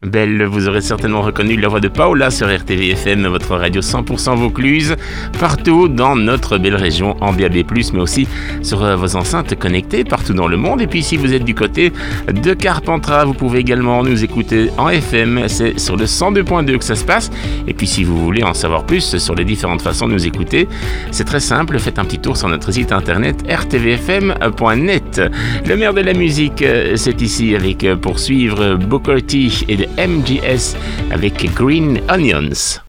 Belle, vous aurez certainement reconnu la voix de Paola sur RTVFM, votre radio 100% Vaucluse, partout dans notre belle région en DAB+, mais aussi sur vos enceintes connectées partout dans le monde. Et puis si vous êtes du côté de Carpentras, vous pouvez également nous écouter en FM, c'est sur le 102.2 que ça se passe. Et puis si vous voulez en savoir plus sur les différentes façons de nous écouter, c'est très simple, faites un petit tour sur notre site internet rtvfm.net. Le meilleur de la musique, c'est ici avec pour suivre Booker T et de MGS avec Green Onions.